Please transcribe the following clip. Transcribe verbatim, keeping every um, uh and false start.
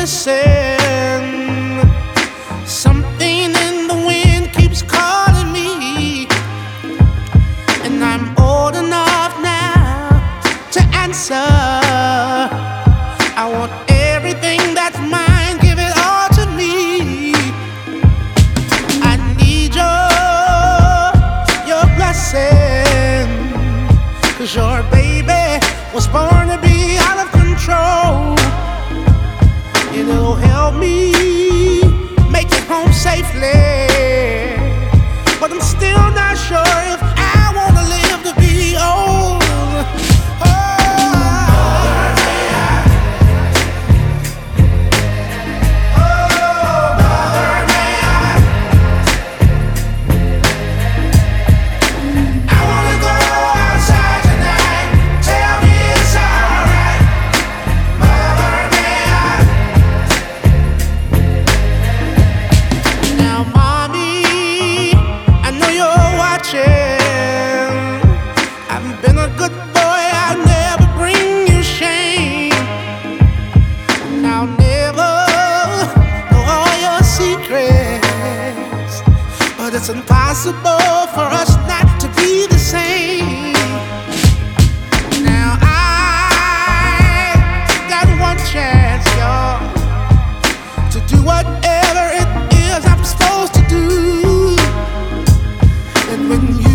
missing. Something in the wind keeps calling me, and I'm old enough now to answer. I want everything that's mine, give it all to me. I need your, your blessing, 'cause your baby was born to be out of control. It'll help me make it home safely, but I'm still not sure if I wanna live to be old. I've been a good boy, I'll never bring you shame. And I'll never know all your secrets, but it's impossible for us not to be the same. Now I got one chance, y'all, to do whatever it is I'm supposed to do. And when you